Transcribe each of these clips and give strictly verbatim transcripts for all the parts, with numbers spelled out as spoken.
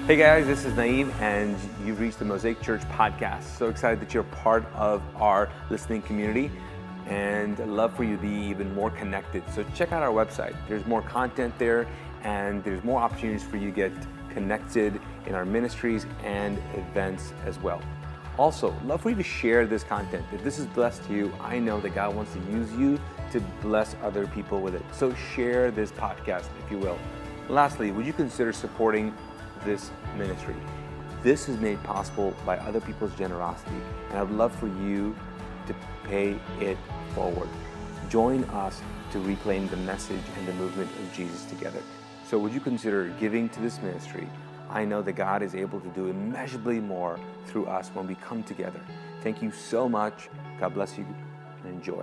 Hey guys, this is Naeem, and you've reached the Mosaic Church podcast. So excited that you're part of our listening community, and I'd love for you to be even more connected. So check out our website. There's more content there, and there's more opportunities for you to get connected in our ministries and events as well. Also, love for you to share this content. If this is blessed to you, I know that God wants to use you to bless other people with it. So share this podcast, if you will. Lastly, would you consider supporting this ministry? This is made possible by other people's generosity, and I'd love for you to pay it forward. Join us to reclaim the message and the movement of Jesus together. So would you consider giving to this ministry? I know that God is able to do immeasurably more through us when we come together. Thank you so much. God bless you, and enjoy.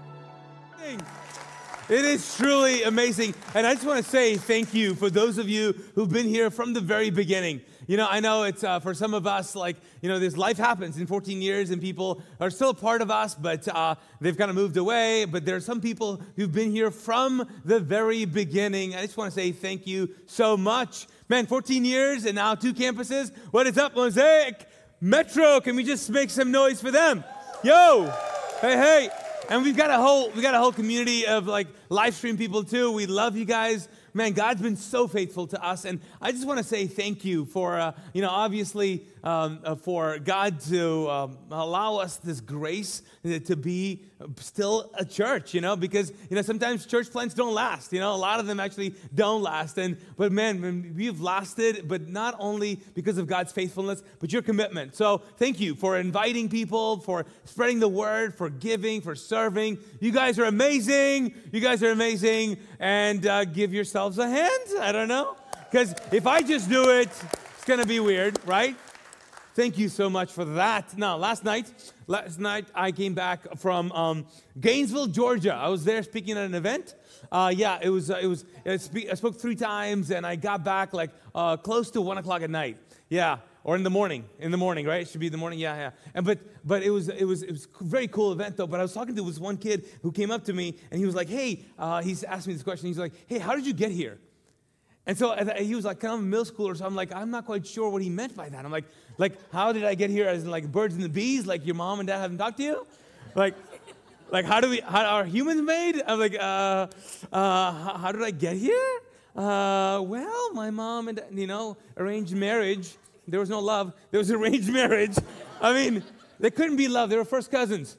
It is truly amazing. And I just want to say thank you for those of you who've been here from the very beginning. You know, I know it's uh, for some of us, like, you know, this life happens in fourteen years and people are still a part of us, but uh, they've kind of moved away. But there are some people who've been here from the very beginning. I just want to say thank you so much. Man, fourteen years and now two campuses. What is up, Mosaic? Metro, can we just make some noise for them? Yo, hey, hey. And we've got a whole we got a whole community of like live stream people too. We love you guys. Man, God's been so faithful to us, and I just want to say thank you for uh, you know obviously um, uh, for God to um, allow us this grace to be still a church. You know, because you know sometimes church plants don't last. You know, a lot of them actually don't last. And but man, we've lasted, but not only because of God's faithfulness, but your commitment. So thank you for inviting people, for spreading the word, for giving, for serving. You guys are amazing. You guys are amazing, and uh, give yourself a hand. I don't know, because if I just do it, it's gonna be weird, right? Thank you so much for that. Now, last night, last night I came back from um, Gainesville, Georgia. I was there speaking at an event. Uh, yeah, it was. Uh, it was. I, spe- I spoke three times, and I got back like uh, close to one o'clock at night. Yeah, or in the morning. In the morning, right? It should be the morning. Yeah, yeah. And but but it was it was it was a very cool event though. But I was talking to this one kid who came up to me, and he was like, "Hey," uh, he's asked me this question. He's like, "Hey, how did you get here?" And so he was like kind of a middle schooler, so I'm like, I'm not quite sure what he meant by that. I'm like, like, how did I get here? As in like birds and the bees? Like your mom and dad haven't talked to you? Like, like how do we? How are humans made? I'm like, uh, uh, how, how did I get here? Uh, well, my mom and dad, you know, arranged marriage. There was no love. There was arranged marriage. I mean, they couldn't be love. They were first cousins.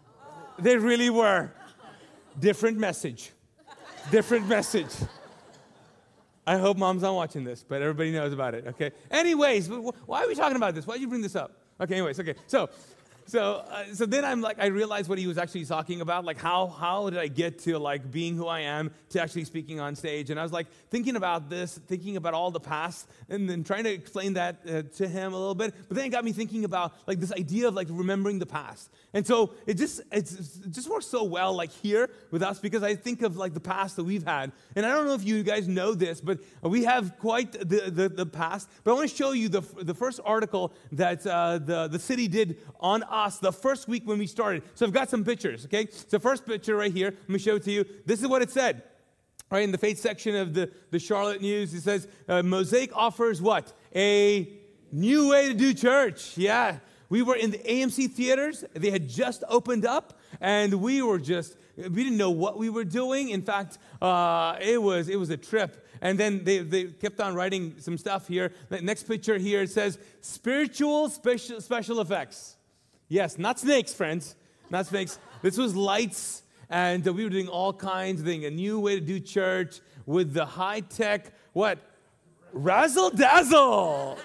They really were. Different message. Different message. I hope mom's not watching this, but everybody knows about it, okay? Anyways, why are we talking about this? Why did you bring this up? Okay, anyways, okay. So, so, uh, so then I'm like, I realized what he was actually talking about, like how how did I get to like being who I am to actually speaking on stage? And I was like thinking about this, thinking about all the past, and then trying to explain that uh, to him a little bit. But then it got me thinking about like this idea of like remembering the past. And so it just it's, it just works so well like here with us because I think of like the past that we've had. And I don't know if you guys know this, but we have quite the the, the past. But I want to show you the the first article that uh, the the city did on us the first week when we started. So I've got some pictures. Okay, so first picture right here. Let me show it to you. This is what it said. Right in the faith section of the the Charlotte News, it says uh, Mosaic offers what? A new way to do church. Yeah. We were in the A M C theaters. They had just opened up, and we were just, we didn't know what we were doing. In fact, uh, it was it was a trip. And then they, they kept on writing some stuff here. The next picture here, it says, spiritual special, special effects. Yes, not snakes, friends. Not snakes. This was lights, and uh, we were doing all kinds of things. A new way to do church with the high-tech, what? Razzle-dazzle.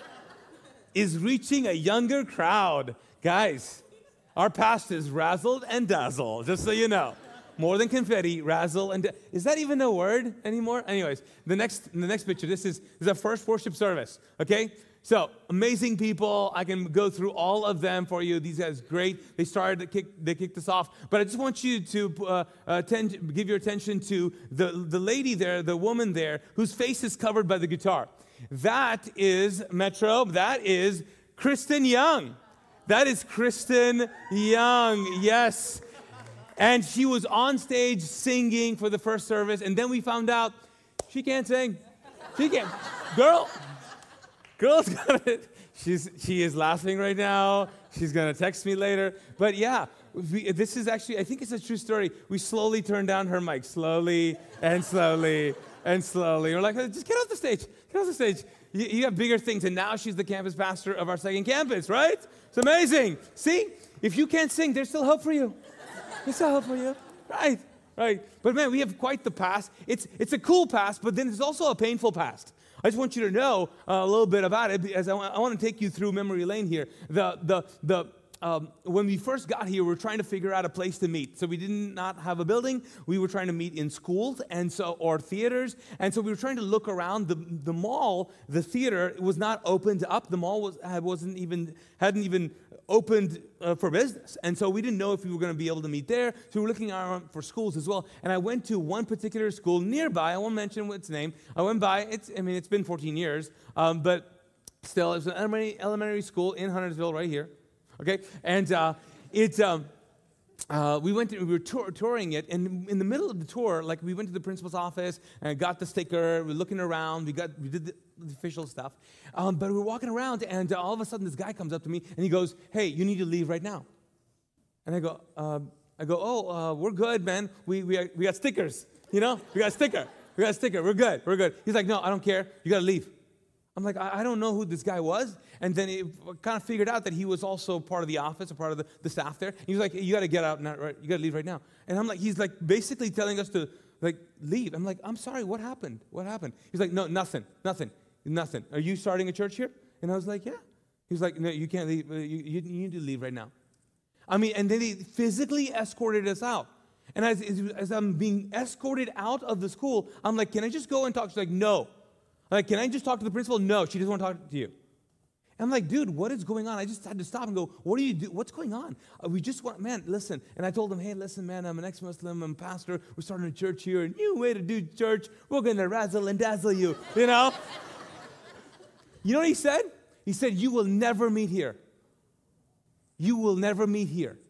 Is reaching a younger crowd. Guys, our past is razzled and dazzled, just so you know. More than confetti, razzle and da- is that even a word anymore? Anyways, the next the next picture, this is, this is our first worship service, okay? So, amazing people. I can go through all of them for you. These guys, great. They started, to kick, they kicked us off. But I just want you to uh, attend, give your attention to the, the lady there, the woman there, whose face is covered by the guitar. That is Metro. That is Kristen Young. That is Kristen Young. Yes. And she was on stage singing for the first service. And then we found out she can't sing. She can't. Girl, Girl's got it. She's, she is laughing right now. She's going to text me later. But yeah, we, this is actually, I think it's a true story. We slowly turned down her mic, slowly and slowly and slowly. We're like, just get off the stage. Get off the stage. You, you have bigger things. And now she's the campus pastor of our second campus, right? It's amazing. See, if you can't sing, there's still hope for you. There's still hope for you. Right, right. But man, we have quite the past. It's, it's a cool past, but then there's also a painful past. I just want you to know uh, a little bit about it, because I, w- I want to take you through memory lane here. The, the, the, um, when we first got here, we were trying to figure out a place to meet. So we did not have a building. We were trying to meet in schools and so or theaters. And so we were trying to look around. The, the mall, the theater, was not opened up. The mall was, wasn't even, hadn't even opened uh, for business. And so we didn't know if we were going to be able to meet there. So we were looking around for schools as well. And I went to one particular school nearby. I won't mention its name. I went by. It's, I mean, it's been fourteen years. Um, but still, it's an elementary, elementary school in Huntersville right here. Okay? And uh, it... Um, Uh, we went to, we were tour, touring it, and in the middle of the tour, like we went to the principal's office and got the sticker. We were looking around. We got we did the, the official stuff, um, but we were walking around, and uh, all of a sudden, this guy comes up to me and he goes, "Hey, you need to leave right now." And I go, uh, "I go, oh, uh, we're good, man. We we we got stickers, you know. We got a sticker. We got a sticker. We're good. We're good." He's like, "No, I don't care. You got to leave." I'm like, I, I don't know who this guy was. And then it kind of figured out that he was also part of the office or part of the, the staff there. He was like, you got to get out now, right? You got to leave right now. And I'm like, he's like basically telling us to like leave. I'm like, I'm sorry, what happened? What happened? He's like, no, nothing, nothing, nothing. Are you starting a church here? And I was like, yeah. He's like, no, you can't leave. You, you, you need to leave right now. I mean, and then he physically escorted us out. And as, as I'm being escorted out of the school, I'm like, can I just go and talk? She's like, no. I'm like, can I just talk to the principal? No, she doesn't want to talk to you. And I'm like, dude, what is going on? I just had to stop and go, what do you do? What's going on? Uh, we just want, man, listen. And I told him, hey, listen, man, I'm an ex-Muslim. I'm a pastor. We're starting a church here. A new way to do church. We're going to razzle and dazzle you, you know? You know what he said? He said, you will never meet here. You will never meet here.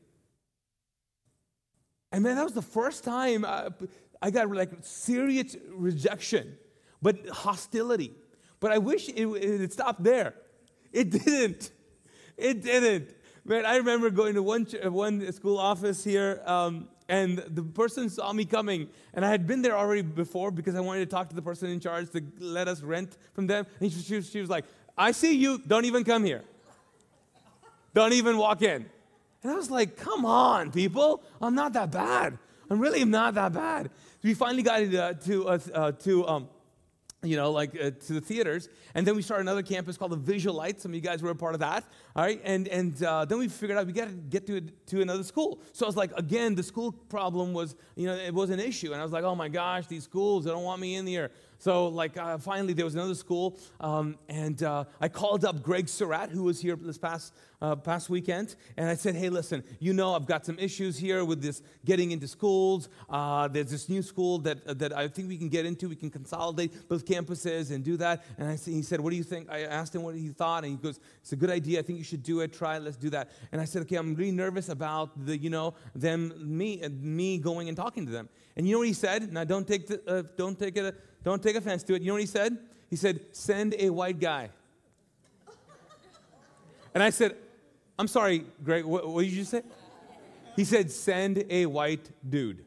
And man, that was the first time I, I got like serious rejection. But hostility. But I wish it, it had stopped there. It didn't. It didn't. Man, I remember going to one one school office here, um, and the person saw me coming, and I had been there already before because I wanted to talk to the person in charge to let us rent from them. And she, she, she was like, I see you. Don't even come here. Don't even walk in. And I was like, come on, people. I'm not that bad. I'm really not that bad. We finally got uh, to, uh, uh, to um, you know, like uh, to the theaters. And then we started another campus called the Visual Light. Some of you guys were a part of that. All right. And and uh, then we figured out we got to get to to another school. So I was like, again, the school problem was, you know, it was an issue. And I was like, oh my gosh, these schools, they don't want me in here. So like uh, finally there was another school. Um, and uh, I called up Greg Surratt, who was here this past uh, past weekend. And I said, hey, listen, you know, I've got some issues here with this getting into schools. Uh, there's this new school that uh, that I think we can get into. We can consolidate both campuses and do that. And I said, he said, what do you think? I asked him what he thought. And he goes, it's a good idea. I think you should do it. Try it. Let's do that. And I said, okay, I'm really nervous about the, you know, them, me, uh, me going and talking to them. And you know what he said? Now, don't take the, uh, don't take it, uh, don't take offense to it. You know what he said? He said, send a white guy. And I said, I'm sorry, Greg, what, what did you just say? He said, send a white dude.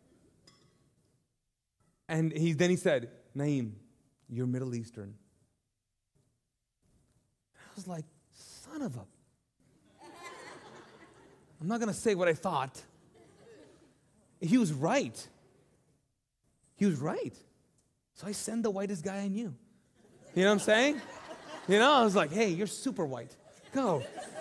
And he then he said, Naeem, you're Middle Eastern. I was like, son of a... I'm not going to say what I thought. He was right. He was right. So I send the whitest guy I knew. You know what I'm saying? You know, I was like, hey, you're super white. Go.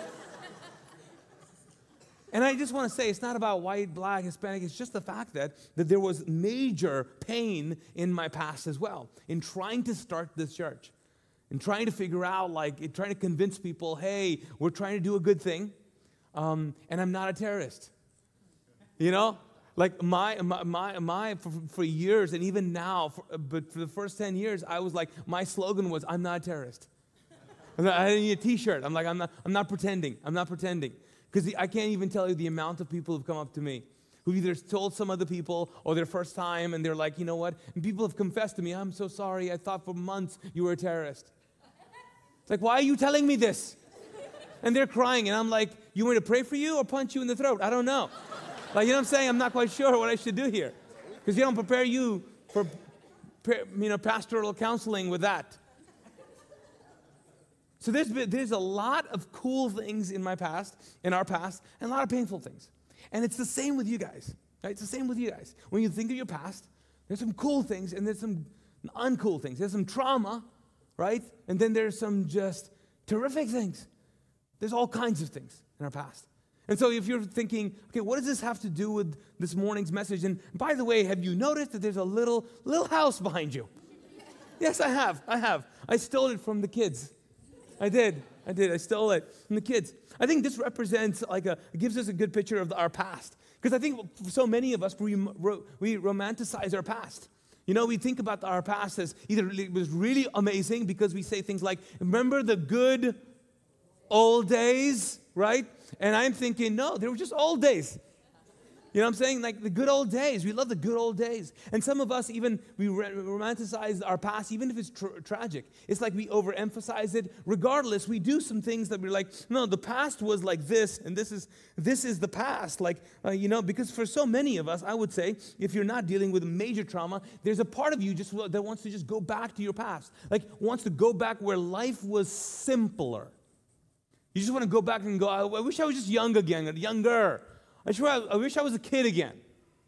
And I just want to say, it's not about white, black, Hispanic. It's just the fact that, that there was major pain in my past as well in trying to start this church, in trying to figure out, like, in trying to convince people, hey, we're trying to do a good thing, um, and I'm not a terrorist. You know? Like, my, my, my, my for, for years, and even now, for, but for the first ten years, I was like, my slogan was, I'm not a terrorist. I didn't need a T-shirt. I'm like, I'm not, I'm not pretending. I'm not pretending. Because I can't even tell you the amount of people who've come up to me, who either told some other people or their first time, and they're like, you know what? And people have confessed to me, I'm so sorry. I thought for months you were a terrorist. It's like, why are you telling me this? And they're crying, and I'm like, you want me to pray for you or punch you in the throat? I don't know. Like, you know what I'm saying? I'm not quite sure what I should do here. Because you don't prepare you for, you know, pastoral counseling with that. So there's been, there's a lot of cool things in my past, in our past, and a lot of painful things. And it's the same with you guys. Right? It's the same with you guys. When you think of your past, there's some cool things and there's some uncool things. There's some trauma, right? And then there's some just terrific things. There's all kinds of things in our past. And so if you're thinking, okay, what does this have to do with this morning's message? And by the way, have you noticed that there's a little little house behind you? Yes, I have. I have. I stole it from the kids. I did. I did. I stole it from the kids. I think this represents like a, it gives us a good picture of our past. Because I think for so many of us, we, we romanticize our past. You know, we think about our past as either it was really amazing because we say things like, remember the good old days, right? And I'm thinking, no, they were just old days. You know what I'm saying? Like the good old days. We love the good old days. And some of us even, we romanticize our past, even if it's tra- tragic. It's like we overemphasize it. Regardless, we do some things that we're like, no, the past was like this, and this is this is the past. Like, uh, you know, because for so many of us, I would say, if you're not dealing with major trauma, there's a part of you just that wants to just go back to your past. Like, wants to go back where life was simpler. You just want to go back and go, I wish I was just young again, younger. I, swear, I, I wish I was a kid again.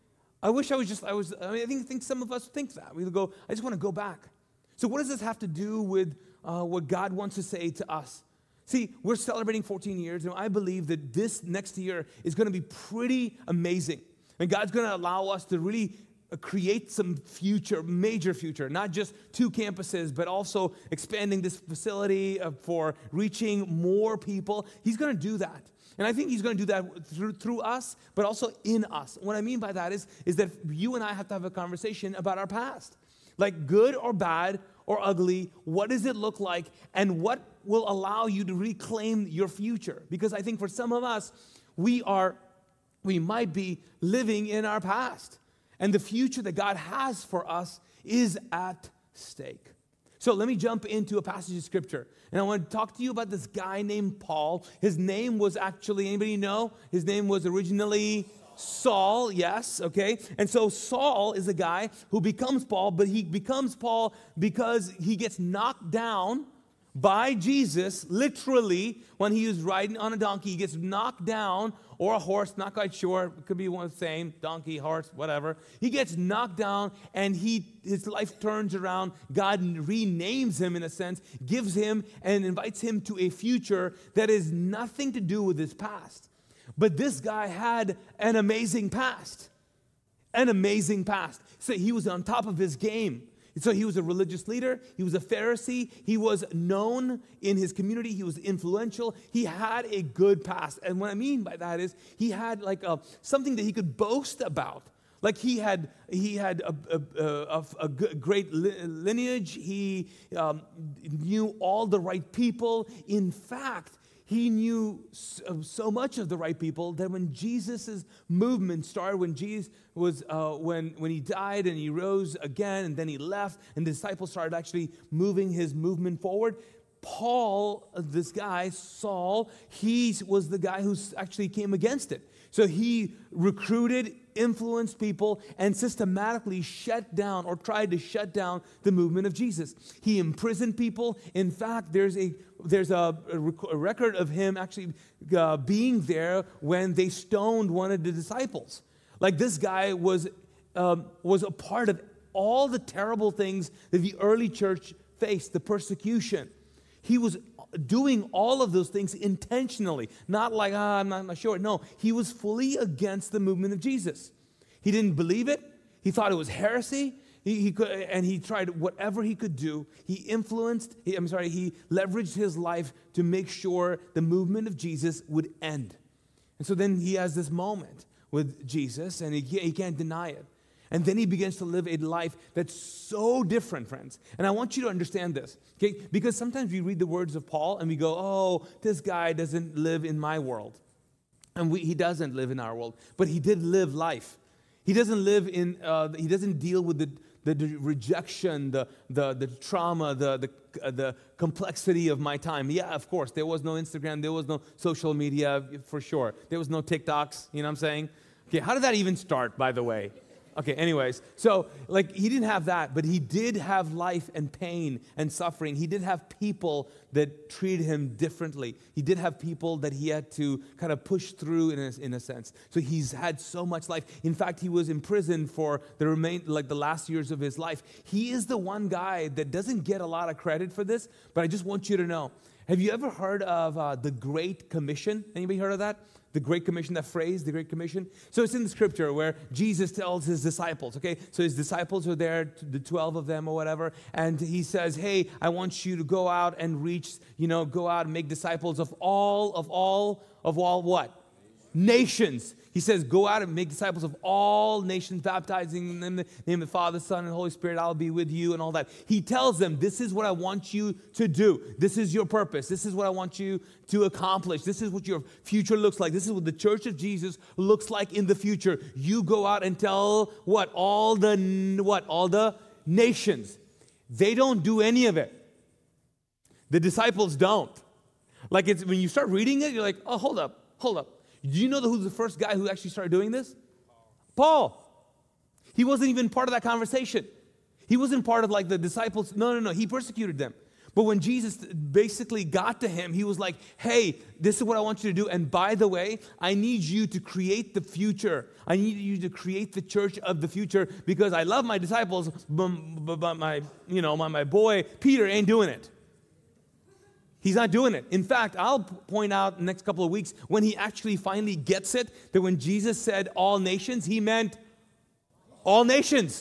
I wish I was just, I was, I mean, I think, think some of us think that. We go, I just want to go back. So what does this have to do with uh, what God wants to say to us? See, we're celebrating fourteen years, and I believe that this next year is going to be pretty amazing. And God's going to allow us to really create some future, major future, not just two campuses, but also expanding this facility uh, for reaching more people. He's going to do that. And I think he's going to do that through, through us, but also in us. What I mean by that is, is that you and I have to have a conversation about our past. Like good or bad or ugly, what does it look like? And what will allow you to reclaim your future? Because I think for some of us, we are, we might be living in our past. And the future that God has for us is at stake. So let me jump into a passage of scripture. And I want to talk to you about this guy named Paul. His name was actually, anybody know? His name was originally Saul, yes, okay? And so Saul is a guy who becomes Paul, but he becomes Paul because he gets knocked down by Jesus, literally, when he was riding on a donkey. He gets knocked down, or a horse, not quite sure. It could be one of the same, donkey, horse, whatever. He gets knocked down, and he his life turns around. God renames him, in a sense, gives him and invites him to a future that is nothing to do with his past. But this guy had an amazing past. An amazing past. So he was on top of his game. So he was a religious leader. He was a Pharisee. He was known in his community. He was influential. He had a good past. And what I mean by that is he had like a, something that he could boast about. Like he had he had a, a, a, a great lineage. He um, knew all the right people. In fact, he knew so much of the right people that when Jesus' movement started, when Jesus was, uh, when when he died and he rose again and then he left and the disciples started actually moving his movement forward, Paul, this guy, Saul, he was the guy who actually came against it. So he recruited, influenced people, and systematically shut down or tried to shut down the movement of Jesus. He imprisoned people. In fact, there's a there's a, a record of him actually uh, being there when they stoned one of the disciples. Like this guy was um, was a part of all the terrible things that the early church faced, the persecution. He was doing all of those things intentionally, not like, ah, I'm not, I'm not sure. No, he was fully against the movement of Jesus. He didn't believe it. He thought it was heresy. He, he could, and he tried whatever he could do. He influenced, he, I'm sorry, he leveraged his life to make sure the movement of Jesus would end. And so then he has this moment with Jesus, and he, he can't deny it. And then he begins to live a life that's so different, friends. And I want you to understand this, okay? Because sometimes we read the words of Paul and we go, oh, this guy doesn't live in my world. And we, he doesn't live in our world. But he did live life. He doesn't live in, uh, he doesn't deal with the, the, the rejection, the, the, the trauma, the, the, uh, the complexity of my time. Yeah, of course, there was no Instagram, there was no social media, for sure. There was no TikToks, you know what I'm saying? Okay, how did that even start, by the way? Okay, anyways, so like he didn't have that, but he did have life and pain and suffering. He did have people that treated him differently. He did have people that he had to kind of push through in a, in a sense. So he's had so much life. In fact, he was imprisoned for the remain like the last years of his life. He is the one guy that doesn't get a lot of credit for this, but I just want you to know. Have you ever heard of uh, the Great Commission? Anybody heard of that? The Great Commission, that phrase, the Great Commission. So it's in the scripture where Jesus tells his disciples, okay? So his disciples are there, the twelve of them or whatever, and he says, hey, I want you to go out and reach, you know, go out and make disciples of all, of all, of all what? Nations. He says, go out and make disciples of all nations, baptizing them in the name of the Father, Son, and Holy Spirit. I'll be with you and all that. He tells them, this is what I want you to do. This is your purpose. This is what I want you to accomplish. This is what your future looks like. This is what the church of Jesus looks like in the future. You go out and tell what? All the, what? All the nations. They don't do any of it. The disciples don't. Like it's when you start reading it, you're like, oh, hold up, hold up. Do you know who's the first guy who actually started doing this? Paul. He wasn't even part of that conversation. He wasn't part of like the disciples. No, no, no. He persecuted them. But when Jesus basically got to him, he was like, hey, this is what I want you to do. And by the way, I need you to create the future. I need you to create the church of the future because I love my disciples, but, but my, you know, my, my boy Peter ain't doing it. He's not doing it. In fact, I'll point out in the next couple of weeks when he actually finally gets it, that when Jesus said all nations, he meant all nations.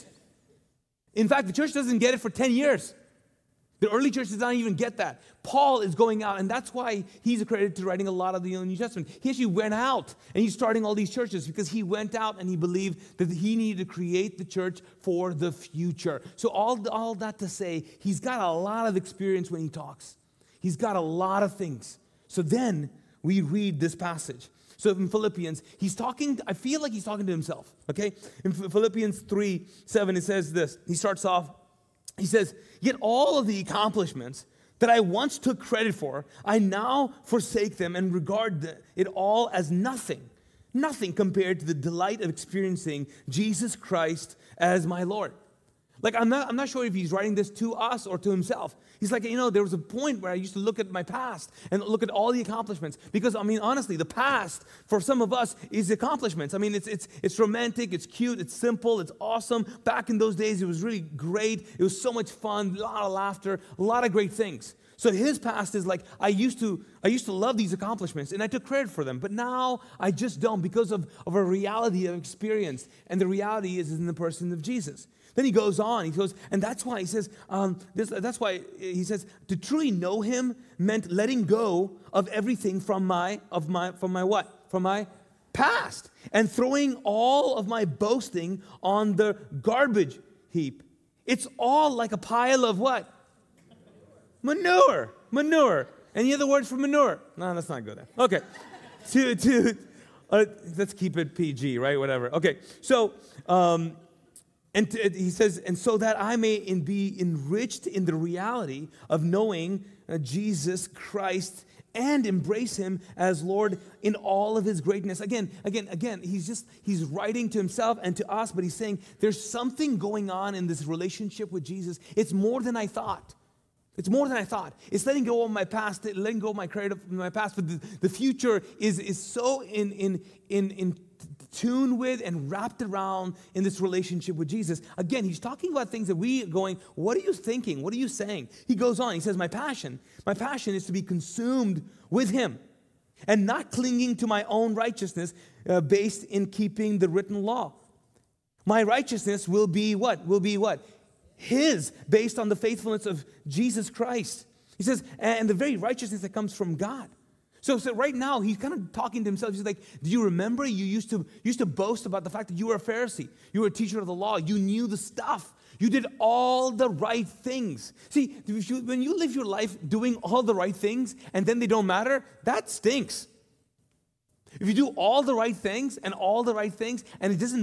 In fact, the church doesn't get it for ten years. The early church does not even get that. Paul is going out, and that's why he's accredited to writing a lot of the New Testament. He actually went out, and he's starting all these churches because he went out and he believed that he needed to create the church for the future. So all, all that to say, he's got a lot of experience when he talks. He's got a lot of things. So then we read this passage. So in Philippians, he's talking, I feel like he's talking to himself, okay? In Philippians three seven, it says this. He starts off, he says, yet all of the accomplishments that I once took credit for, I now forsake them and regard it all as nothing. Nothing compared to the delight of experiencing Jesus Christ as my Lord. Like, I'm not, I'm not sure if he's writing this to us or to himself. He's like, you know, there was a point where I used to look at my past and look at all the accomplishments. Because, I mean, honestly, the past, for some of us, is accomplishments. I mean, it's it's it's romantic, it's cute, it's simple, it's awesome. Back in those days, it was really great. It was so much fun, a lot of laughter, a lot of great things. So his past is like, I used to I used to love these accomplishments, and I took credit for them. But now, I just don't because of, of a reality of experience. And the reality is in the person of Jesus. Then he goes on, he goes, and that's why he says, um, this, that's why he says, to truly know him meant letting go of everything from my, of my, from my what? From my past. And throwing all of my boasting on the garbage heap. It's all like a pile of what? Manure. Manure. Any other words for manure? No, that's not good. Okay. to, to, uh, let's keep it P G, right? Whatever. Okay. So, um, And t- he says, and so that I may in be enriched in the reality of knowing uh, Jesus Christ and embrace him as Lord in all of his greatness. Again, again, again, he's just, he's writing to himself and to us, but he's saying there's something going on in this relationship with Jesus. It's more than I thought. It's more than I thought. It's letting go of my past, letting go of my credit of my past, but the, the future is, is so in, in, in, in tuned with and wrapped around in this relationship with Jesus. Again, he's talking about things that we are going, what are you thinking? What are you saying? He goes on, he says, my passion, my passion is to be consumed with him and not clinging to my own righteousness uh, based in keeping the written law. My righteousness will be what? Will be what? His, based on the faithfulness of Jesus Christ. He says, and the very righteousness that comes from God. So, so right now, he's kind of talking to himself. He's like, do you remember you used to, used to boast about the fact that you were a Pharisee. You were a teacher of the law. You knew the stuff. You did all the right things. See, if you, when you live your life doing all the right things and then they don't matter, that stinks. If you do all the right things and all the right things and it doesn't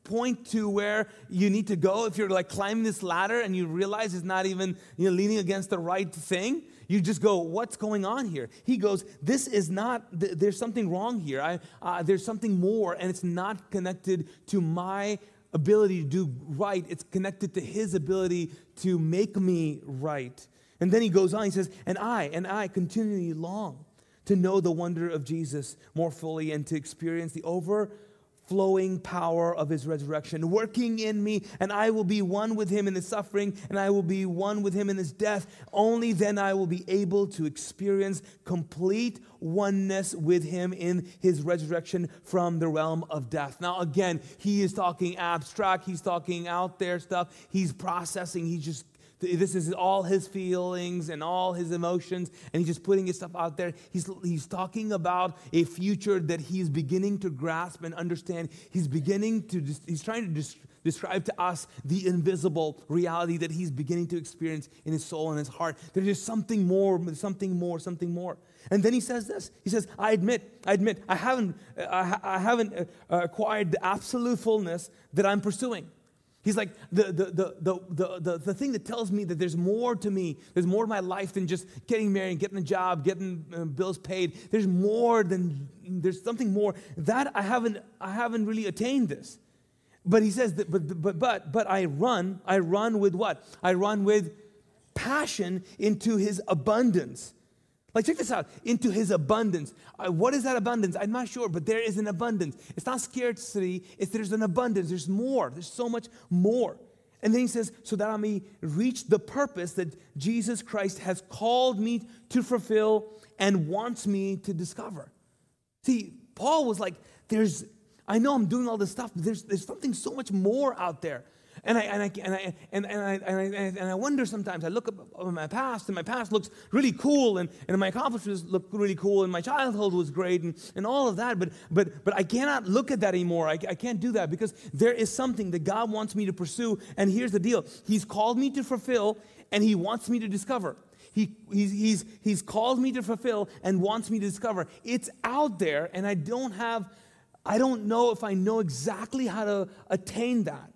point to where you need to go, if you're like climbing this ladder and you realize it's not even, you know, leaning against the right thing, you just go, what's going on here? He goes, this is not, th- there's something wrong here. I, uh, there's something more, and it's not connected to my ability to do right. It's connected to his ability to make me right. And then he goes on, he says, and I, and I continually long to know the wonder of Jesus more fully and to experience the overflowing power of his resurrection working in me, and I will be one with him in his suffering, and I will be one with him in his death. Only then I will be able to experience complete oneness with him in his resurrection from the realm of death. Now again, he is talking abstract, he's talking out there stuff, he's processing, he's just this is all his feelings and all his emotions, and he's just putting his stuff out there. He's, he's talking about a future that he's beginning to grasp and understand. He's beginning to, he's trying to des- describe to us the invisible reality that he's beginning to experience in his soul and his heart. There's just something more, something more, something more. And then he says this. He says, I admit, I admit, I haven't, I, I haven't uh, acquired the absolute fullness that I'm pursuing. He's like, the, the, the, the, the, the, the thing that tells me that there's more to me, there's more to my life than just getting married, getting a job, getting uh, bills paid. There's more than, there's something more. That I haven't, I haven't really attained this. But he says, that, but, but, but, but I run, I run with what? I run with passion into his abundance. Like, check this out, into his abundance. Uh, what is that abundance? I'm not sure, but there is an abundance. It's not scarcity, it's there's an abundance. There's more. There's so much more. And then he says, so that I may reach the purpose that Jesus Christ has called me to fulfill and wants me to discover. See, Paul was like, there's, I know I'm doing all this stuff, but there's, there's something so much more out there. And I and I and I and, and I and I and I wonder sometimes. I look at my past, and my past looks really cool, and, and my accomplishments look really cool, and my childhood was great, and, and all of that. But but but I cannot look at that anymore. I, I can't do that because there is something that God wants me to pursue. And here's the deal: He's called me to fulfill, and He wants me to discover. He he's he's he's called me to fulfill and wants me to discover. It's out there, and I don't have. I don't know if I know exactly how to attain that.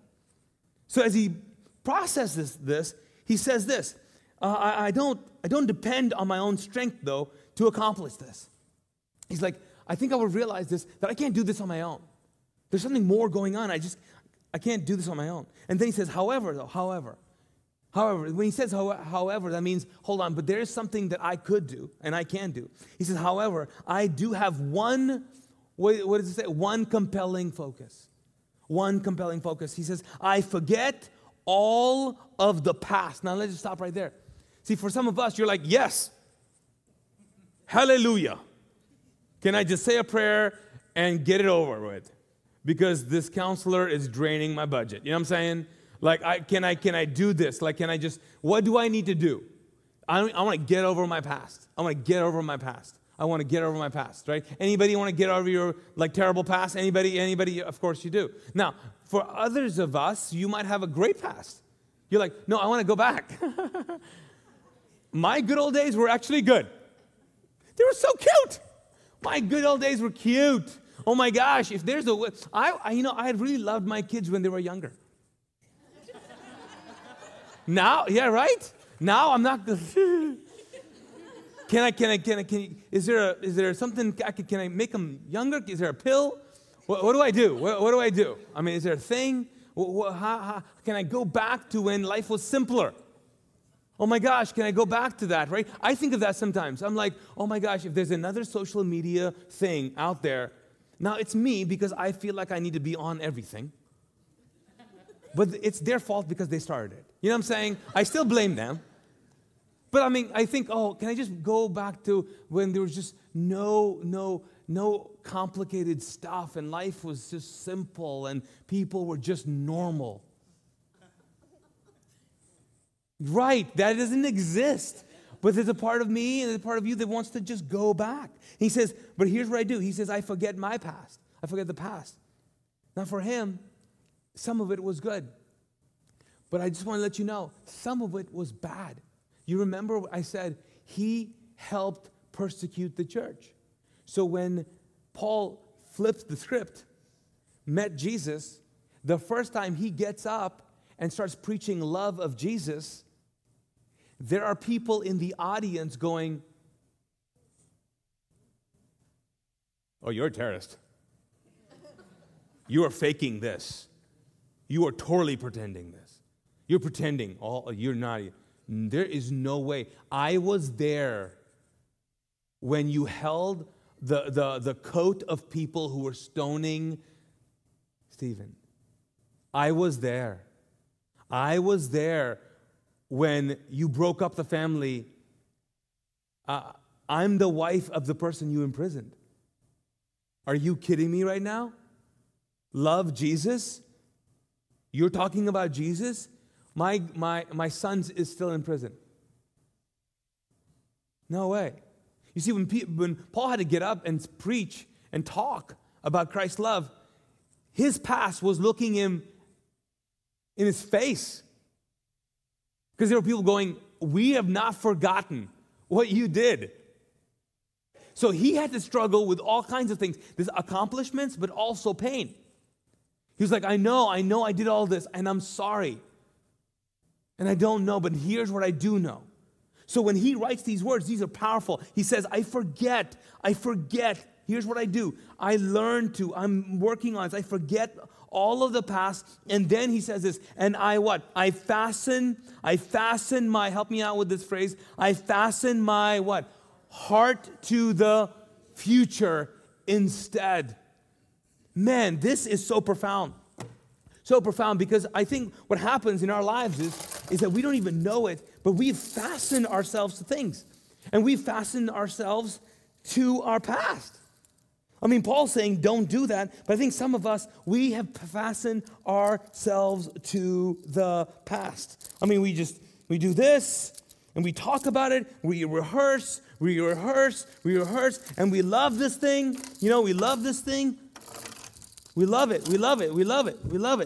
So as he processes this, he says this, uh, I, I, don't, I don't depend on my own strength, though, to accomplish this. He's like, I think I will realize this, that I can't do this on my own. There's something more going on. I just, I can't do this on my own. And then he says, however, though, however, however, when he says however, that means, hold on, but there is something that I could do and I can do. He says, however, I do have one, what, what does it say? One compelling focus. One compelling focus. He says, I forget all of the past. Now, let's just stop right there. See, for some of us, you're like, yes, hallelujah. Can I just say a prayer and get it over with? Because this counselor is draining my budget. You know what I'm saying? Like, I, can I can I do this? Like, can I just, what do I need to do? I, I want to get over my past. I want to get over my past. I want to get over my past, right? Anybody want to get over your like terrible past? Anybody? Anybody? Of course you do. Now, for others of us, you might have a great past. You're like, no, I want to go back. My good old days were actually good. They were so cute. My good old days were cute. Oh my gosh, if there's a way, I, I you know, I really loved my kids when they were younger. Now, yeah, right? Now I'm not. Can I, can I, can I, can you, is there a, is there something, I can, can I make them younger? Is there a pill? What, what do I do? What, what do I do? I mean, is there a thing? What, what, how, how, can I go back to when life was simpler? Oh my gosh, can I go back to that, right? I think of that sometimes. I'm like, oh my gosh, if there's another social media thing out there, now it's me because I feel like I need to be on everything. But it's their fault because they started it. You know what I'm saying? I still blame them. But I mean, I think, oh, can I just go back to when there was just no, no, no complicated stuff and life was just simple and people were just normal. Right, that doesn't exist. But there's a part of me and there's a part of you that wants to just go back. He says, but here's what I do. He says, I forget my past. I forget the past. Now for him, some of it was good. But I just want to let you know, some of it was bad. You remember what I said, he helped persecute the church. So when Paul flipped the script, met Jesus, The first time he gets up and starts preaching love of Jesus, there are people in the audience going, "Oh, you're a terrorist. You are faking this. You are totally pretending this. You're pretending. Oh, you're not. There is no way." I was there when you held the, the, the coat of people who were stoning Stephen. I was there. I was there when you broke up the family. Uh, I'm the wife of the person you imprisoned. Are you kidding me right now? Love Jesus? You're talking about Jesus? My, my, my son is still in prison. No way. You see, when, P- when Paul had to get up and preach and talk about Christ's love, his past was looking him in his face. Because there were people going, "We have not forgotten what you did." So he had to struggle with all kinds of things. There's accomplishments, but also pain. He was like, I know, I know I did all this, and I'm sorry. And I don't know, but here's what I do know. So when he writes these words, these are powerful. He says, I forget, I forget. Here's what I do. I learn to, I'm working on this. I forget all of the past. And then he says this, and I what? I fasten, I fasten my, help me out with this phrase. I fasten my what? Heart to the future instead. Man, this is so profound. So profound, because I think what happens in our lives is, is that we don't even know it, but we've fastened ourselves to things. And we've fastened ourselves to our past. I mean, Paul's saying don't do that, but I think some of us, we have fastened ourselves to the past. I mean, we just, we do this, and we talk about it, we rehearse, we rehearse, we rehearse, and we love this thing. You know, we love this thing. We love it, we love it, we love it, we love it.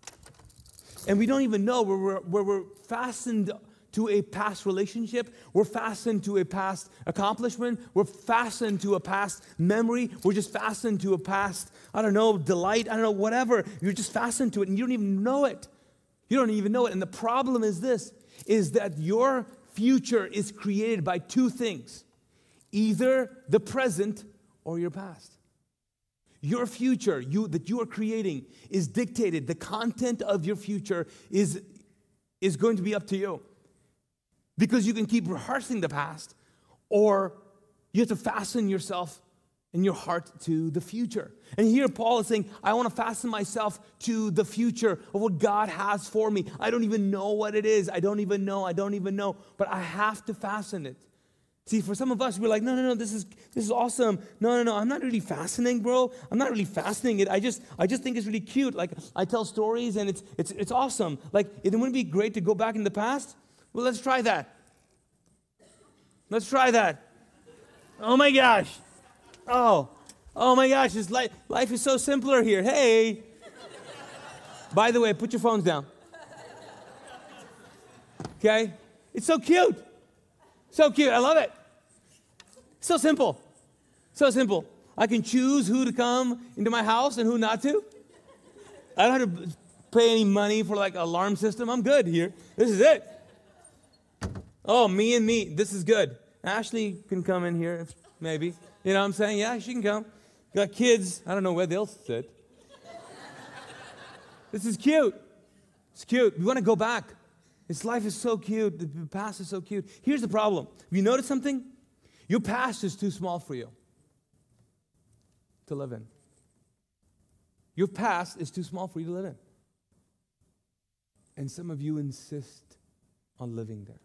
And we don't even know where we're, where we're fastened to a past relationship. We're fastened to a past accomplishment. We're fastened to a past memory. We're just fastened to a past, I don't know, delight. I don't know, whatever. You're just fastened to it, and you don't even know it. You don't even know it. And the problem is this, is that your future is created by two things. Either the present or your past. Your future you, that you are creating is dictated. The content of your future is, is going to be up to you. Because you can keep rehearsing the past, or you have to fasten yourself and your heart to the future. And here Paul is saying, I want to fasten myself to the future of what God has for me. I don't even know what it is. I don't even know. I don't even know. But I have to fasten it. See, for some of us, we're like, no, no, no, this is this is awesome. No, no, no, I'm not really fastening, bro. I'm not really fastening it. I just I just think it's really cute. Like, I tell stories, and it's it's it's awesome. Like, it wouldn't be great to go back in the past? Well, let's try that. Let's try that. Oh my gosh. Oh, oh my gosh, this life, life is so simpler here. Hey. By the way, put your phones down. Okay? It's so cute. So cute. I love it. So simple. So simple. I can choose who to come into my house and who not to. I don't have to pay any money for like an alarm system. I'm good here. This is it. Oh, me and me. This is good. Ashley can come in here, maybe. You know what I'm saying? Yeah, she can come. Got kids. I don't know where they'll sit. This is cute. It's cute. We want to go back. This life is so cute. The past is so cute. Here's the problem. Have you noticed something? Your past is too small for you to live in. Your past is too small for you to live in. And some of you insist on living there.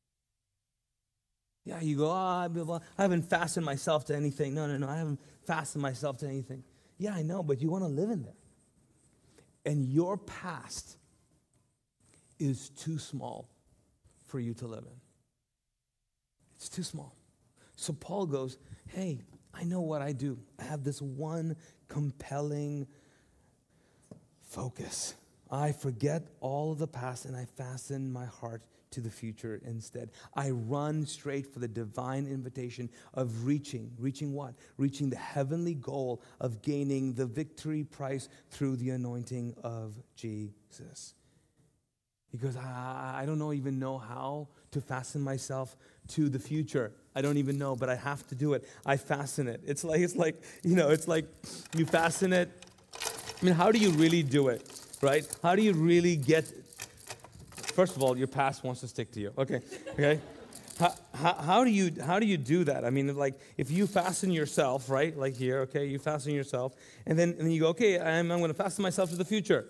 Yeah, you go, oh, I haven't fastened myself to anything. No, no, no, I haven't fastened myself to anything. Yeah, I know, but you want to live in there. And your past is too small for you to live in. It's too small. So Paul goes, hey, I know what I do. I have this one compelling focus. I forget all of the past and I fasten my heart to the future instead. I run straight for the divine invitation of reaching. Reaching what? Reaching the heavenly goal of gaining the victory prize through the anointing of Jesus. He goes, I, I don't know, even know how to fasten myself to the future. I don't even know, but I have to do it. I fasten it. It's like, it's like, you know, it's like you fasten it. I mean, how do you really do it, right? How do you really get, first of all, your past wants to stick to you. Okay, okay. How, how, how do you how do you do that? I mean, like, if you fasten yourself, right, like here, okay, you fasten yourself, and then, and then you go, okay, I'm, I'm going to fasten myself to the future.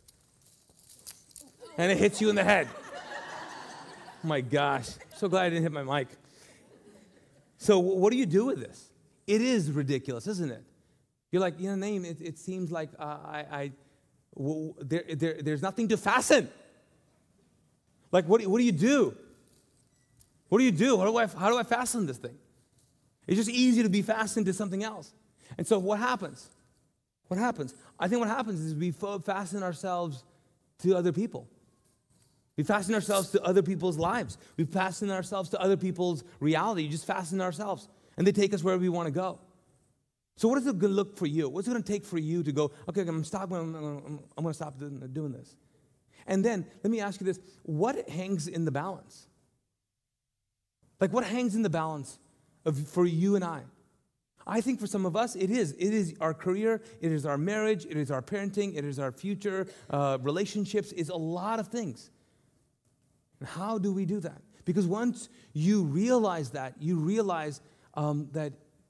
And it hits you in the head. Oh my gosh, so glad I didn't hit my mic. So what do you do with this? It is ridiculous, isn't it? You're like, you know, name, it, it seems like uh, I, I w- there, there, there's nothing to fasten. Like, what, what do you do? What do you do? How do, I, how do I fasten this thing? It's just easy to be fastened to something else. And so what happens? What happens? I think what happens is we fasten ourselves to other people. We fasten ourselves to other people's lives. We fasten ourselves to other people's reality. You just fasten ourselves, and they take us wherever we want to go. So what is it going to look for you? What's it going to take for you to go, okay, I'm going to stop, I'm, I'm, I'm going to stop doing this. And then, let me ask you this. What hangs in the balance? Like, what hangs in the balance of, for you and I? I think for some of us, it is. It is our career, it is our marriage, it is our parenting, it is our future, uh, relationships, it's a lot of things. And how do we do that? Because once you realize that, you realize um, that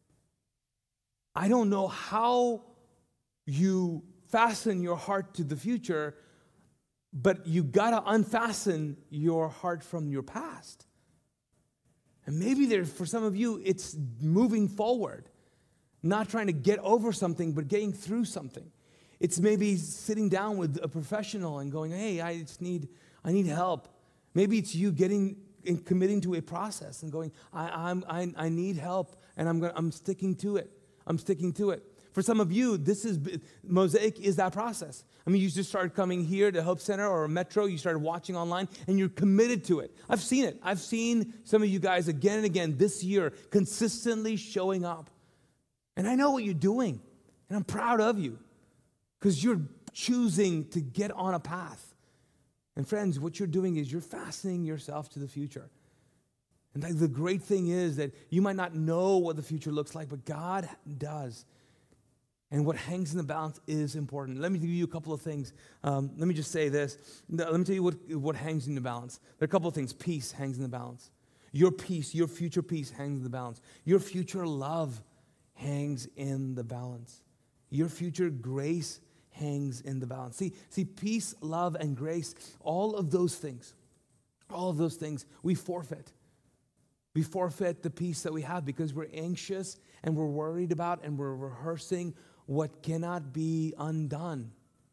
I don't know how you fasten your heart to the future, but you gotta unfasten your heart from your past. And maybe there, for some of you, it's moving forward, not trying to get over something, but getting through something. It's maybe sitting down with a professional and going, hey, I just need, I need help. Maybe it's you getting and committing to a process and going, I, I'm, I, I need help, and I'm, gonna, I'm sticking to it. I'm sticking to it. For some of you, this is Mosaic is that process. I mean, you just started coming here to Hope Center or Metro. You started watching online, and you're committed to it. I've seen it. I've seen some of you guys again and again this year consistently showing up. And I know what you're doing, and I'm proud of you because you're choosing to get on a path. And friends, what you're doing is you're fastening yourself to the future. And like the great thing is that you might not know what the future looks like, but God does. And what hangs in the balance is important. Let me give you a couple of things. Um, let me just say this. Let me tell you what, what hangs in the balance. There are a couple of things. Peace hangs in the balance. Your peace, your future peace hangs in the balance. Your future love hangs in the balance. Your future grace hangs in the balance. See, see, peace, love, and grace, all of those things, all of those things, we forfeit. We forfeit the peace that we have because we're anxious and we're worried about and we're rehearsing what cannot be undone.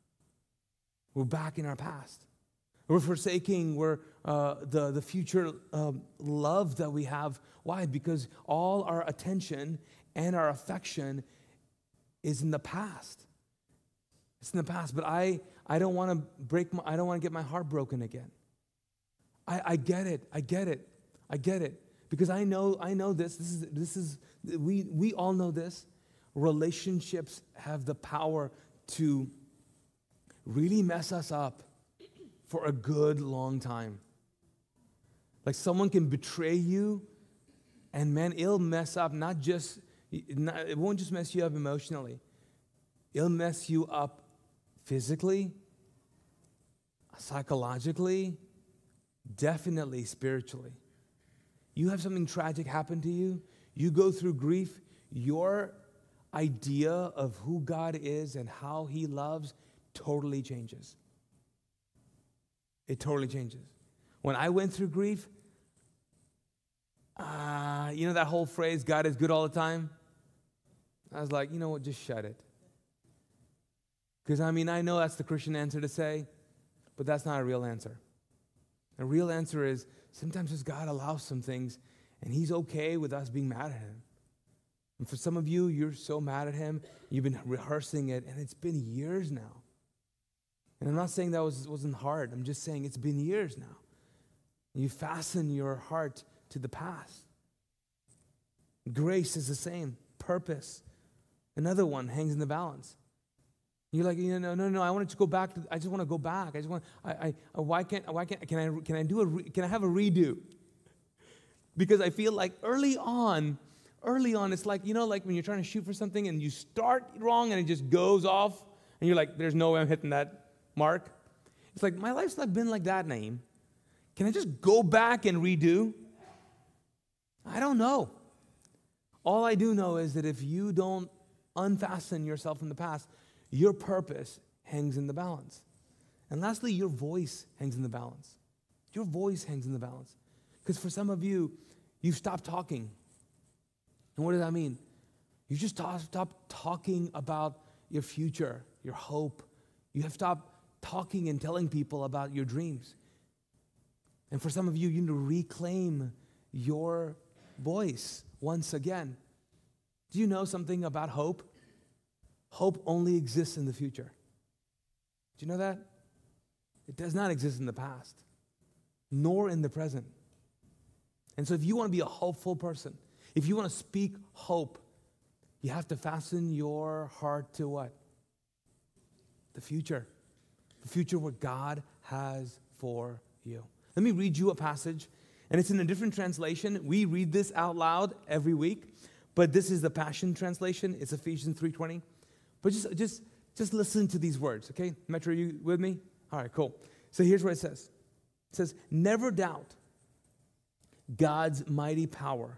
We're back in our past. We're forsaking we're, uh, the, the future um, love that we have. Why? Because all our attention and our affection is in the past. It's in the past, but I, I don't want to break my, I don't want to get my heart broken again. I, I get it. I get it. I get it. Because I know, I know this. This is, this is, we, we all know this. Relationships have the power to really mess us up for a good long time. Like someone can betray you, and man, it'll mess up not just, not, it won't just mess you up emotionally. It'll mess you up physically, psychologically, definitely spiritually. You have something tragic happen to you, you go through grief, your idea of who God is and how He loves totally changes. It totally changes. When I went through grief, uh, you know that whole phrase, God is good all the time? I was like, you know what, just shut it. Because, I mean, I know that's the Christian answer to say, but that's not a real answer. A real answer is sometimes just God allows some things, and He's okay with us being mad at Him. And for some of you, you're so mad at Him, you've been rehearsing it, and it's been years now. And I'm not saying that was, wasn't hard. I'm just saying it's been years now. You fasten your heart to the past. Grace is the same. Purpose. Another one hangs in the balance. You're like, you know, no, no, no. I wanted to go back. To, I just want to go back. I just want. I, I. Why can't? Why can't? Can I? Can I do a? Re, can I have a redo? Because I feel like early on, early on, it's like, you know, like when you're trying to shoot for something and you start wrong and it just goes off, and you're like, there's no way I'm hitting that mark. It's like, my life's not been like that, Naeem. Can I just go back and redo? I don't know. All I do know is that if you don't unfasten yourself from the past, your purpose hangs in the balance. And lastly, your voice hangs in the balance. Your voice hangs in the balance. Because for some of you, you've stopped talking. And what does that mean? You just stopped talking about your future, your hope. You have stopped talking and telling people about your dreams. And for some of you, you need to reclaim your voice once again. Do you know something about hope? Hope only exists in the future. Do you know that? It does not exist in the past, nor in the present. And so if you want to be a hopeful person, if you want to speak hope, you have to fasten your heart to what? The future. The future what God has for you. Let me read you a passage, and it's in a different translation. We read this out loud every week, but this is the Passion Translation. It's Ephesians three twenty. But just, just, just listen to these words, okay? Metro, are you with me? All right, cool. So here's what it says. It says, never doubt God's mighty power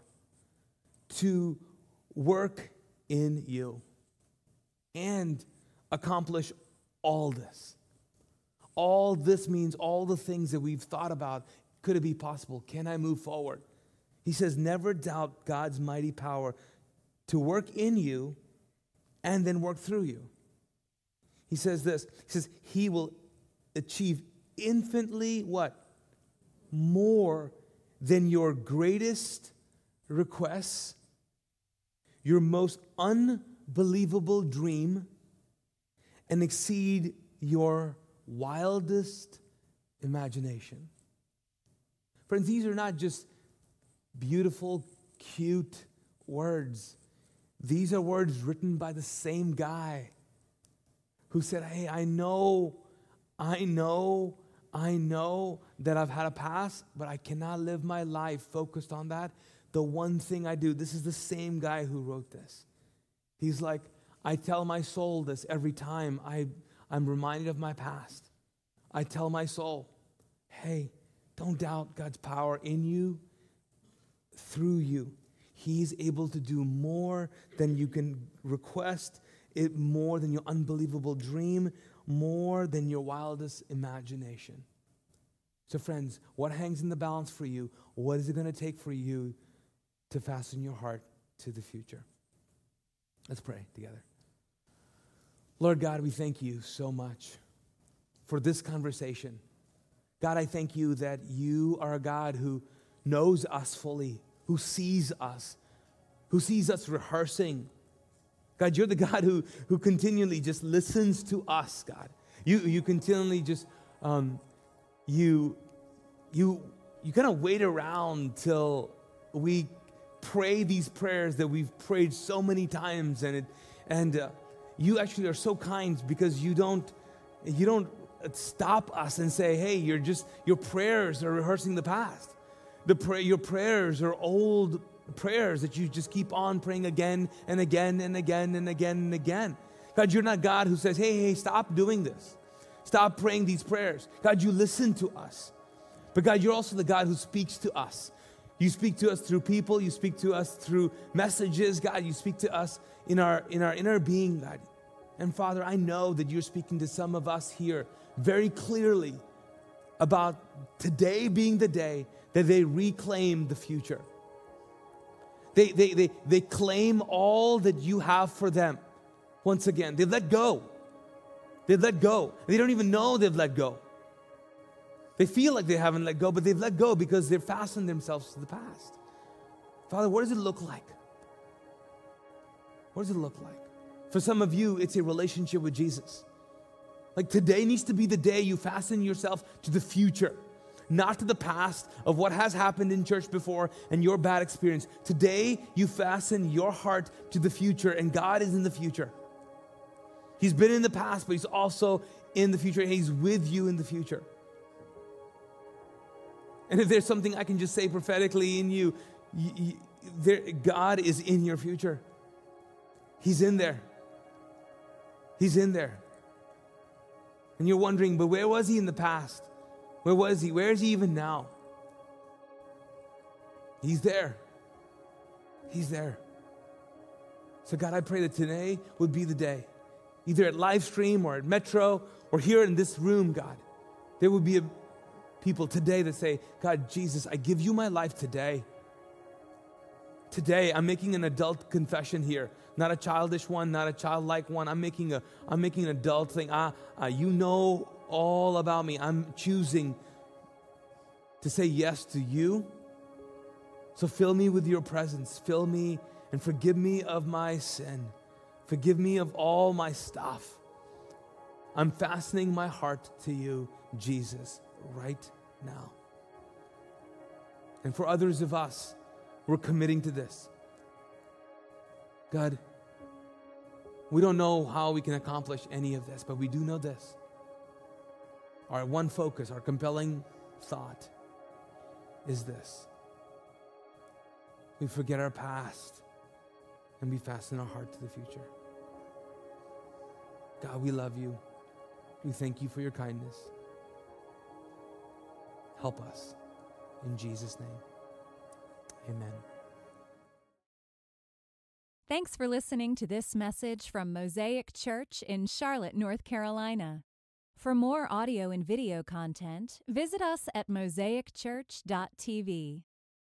to work in you and accomplish all this. All this means all the things that we've thought about. Could it be possible? Can I move forward? He says, never doubt God's mighty power to work in you and then work through you. He says this. He says, he will achieve infinitely what? More than your greatest requests, your most unbelievable dream, and exceed your wildest imagination. Friends, these are not just beautiful, cute words. These are words written by the same guy who said, hey, I know, I know, I know that I've had a past, but I cannot live my life focused on that. The one thing I do, this is the same guy who wrote this. He's like, I tell my soul this every time I, I'm reminded of my past. I tell my soul, hey, don't doubt God's power in you, through you. He's able to do more than you can request, it more than your unbelievable dream, more than your wildest imagination. So friends, what hangs in the balance for you? What is it going to take for you to fasten your heart to the future? Let's pray together. Lord God, we thank you so much for this conversation. God, I thank you that you are a God who knows us fully, who sees us, who sees us rehearsing. God, you're the God who, who continually just listens to us, God. You, you continually just, um, you, you, you kind of wait around till we pray these prayers that we've prayed so many times, and it, and uh, you actually are so kind because you don't, you don't stop us and say, hey, you're just, your prayers are rehearsing the past. The pray, your prayers are old prayers that you just keep on praying again and again and again and again and again. God, you're not God who says, hey, hey, stop doing this. Stop praying these prayers. God, you listen to us. But God, you're also the God who speaks to us. You speak to us through people. You speak to us through messages. God, you speak to us in our, in our inner being, God. And Father, I know that you're speaking to some of us here very clearly about today being the day that they reclaim the future. They, they, they, they claim all that you have for them. Once again, they let go. They let go. They don't even know they've let go. They feel like they haven't let go, but they've let go because they've fastened themselves to the past. Father, what does it look like? What does it look like? For some of you, it's a relationship with Jesus. Like today needs to be the day you fasten yourself to the future. not to the past of what has happened in church before and your bad experience. Today, you fasten your heart to the future, and God is in the future. He's been in the past, but He's also in the future, and He's with you in the future. And if there's something I can just say prophetically in you, you, you there, God is in your future. He's in there. He's in there. And you're wondering, but where was He in the past? Where was He? Where is He even now? He's there. He's there. So God, I pray that today would be the day, either at live stream or at Metro or here in this room, God, there would be a, people today that say, God, Jesus, I give you my life today. Today, I'm making an adult confession here. Not a childish one, not a childlike one. I'm making a, I'm making an adult thing. Ah, uh, you know all about me. I'm choosing to say yes to you. So fill me with your presence. Fill me and forgive me of my sin. Forgive me of all my stuff. I'm fastening my heart to you, Jesus, right now. And for others of us, we're committing to this. God, we don't know how we can accomplish any of this, but we do know this. Our one focus, our compelling thought is this. We forget our past and we fasten our heart to the future. God, we love you. We thank you for your kindness. Help us. In Jesus' name, amen. Thanks for listening to this message from Mosaic Church in Charlotte, North Carolina. For more audio and video content, visit us at mosaic church dot t v.